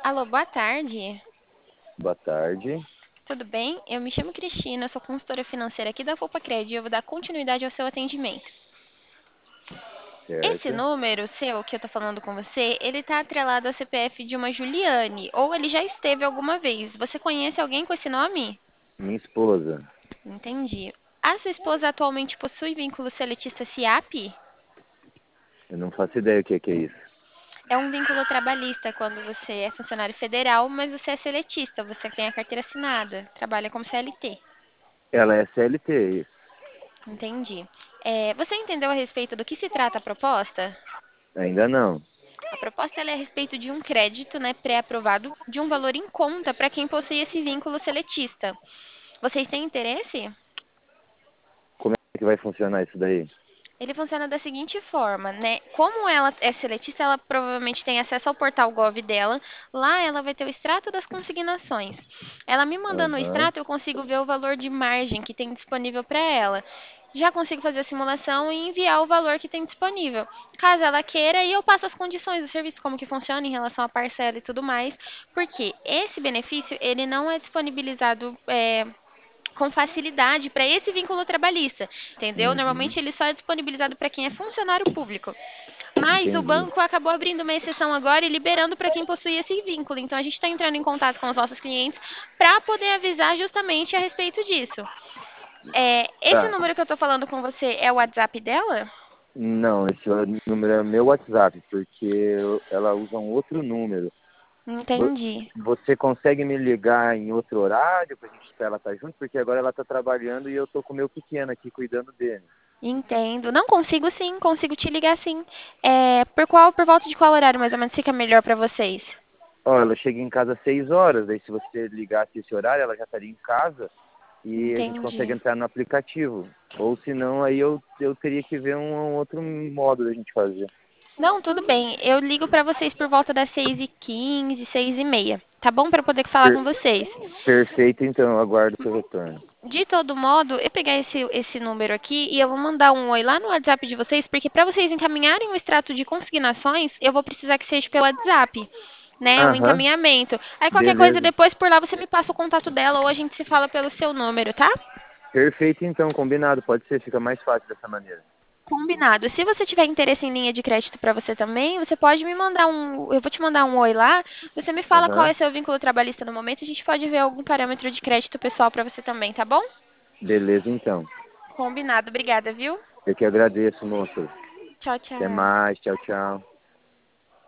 Alô, boa tarde. Boa tarde. Tudo bem? Eu me chamo Cristina, sou consultora financeira aqui da Copacred e eu vou dar continuidade ao seu atendimento. Esse Certo. número seu que eu tô falando com você, ele tá atrelado ao CPF de uma Juliane, ou ele já esteve alguma vez. Você conhece alguém com esse nome? Minha esposa. Entendi. A sua esposa atualmente possui vínculo seletista SIAP? Eu não faço ideia o que é isso. É um vínculo trabalhista quando você é funcionário federal, mas você é seletista, você tem a carteira assinada, trabalha como CLT. Ela é CLT, isso. Entendi. Você entendeu a respeito do que se trata a proposta? Ainda não. A proposta ela é a respeito de um crédito, né, pré-aprovado de um valor em conta para quem possui esse vínculo seletista. Vocês têm interesse? Como é que vai funcionar isso daí? Ele funciona da seguinte forma, né? Como ela é seletista, ela provavelmente tem acesso ao portal Gov dela. Lá ela vai ter o extrato das consignações. Ela me mandando o Aham. extrato, eu consigo ver o valor de margem que tem disponível para ela. Já consigo fazer a simulação e enviar o valor que tem disponível. Caso ela queira, e eu passo as condições do serviço, como que funciona em relação à parcela e tudo mais, porque esse benefício ele não é disponibilizado com facilidade para esse vínculo trabalhista, entendeu? Uhum. Normalmente ele só é disponibilizado para quem é funcionário público. Mas o Entendi. banco acabou abrindo uma exceção agora e liberando para quem possui esse vínculo. Então a gente está entrando em contato com os nossos clientes para poder avisar justamente a respeito disso. Esse Tá. número que eu estou falando com você é o WhatsApp dela? Não, esse número é meu WhatsApp, porque ela usa um outro número. Vo- Entendi. Você consegue me ligar em outro horário pra ela estar junto? Porque agora ela tá trabalhando e eu tô com o meu pequeno aqui cuidando dele. Entendo. Não consigo sim, consigo te ligar sim. Por volta de qual horário mais ou menos fica melhor para vocês? Ó, ela chega em casa às 6 horas, daí se você ligasse esse horário, ela já estaria em casa e a gente consegue Entendi. entrar no aplicativo. Ou senão aí eu teria que ver um outro modo da gente fazer. Não, tudo bem. Eu ligo para vocês por volta das 6h15, 6h30. Tá bom para poder falar com Per- vocês? Perfeito, então, eu aguardo o seu retorno. De todo modo, eu pegar esse número aqui e eu vou mandar um oi lá no WhatsApp de vocês, porque para vocês encaminharem o extrato de consignações, eu vou precisar que seja pelo WhatsApp, né? O Aham, encaminhamento. Aí qualquer coisa beleza. depois por lá você me passa o contato dela ou a gente se fala pelo seu número, tá? Perfeito, então, combinado. Pode ser, fica mais fácil dessa maneira. Combinado. Se você tiver interesse em linha de crédito para você também, você pode me mandar um. Eu vou te mandar um oi lá. Você me fala qual Aham, é seu vínculo trabalhista no momento. A gente pode ver algum parâmetro de crédito pessoal para você também, tá bom? beleza, então. Combinado. Obrigada, viu? Eu que agradeço, moço. Tchau, Até tchau. mais, tchau, tchau.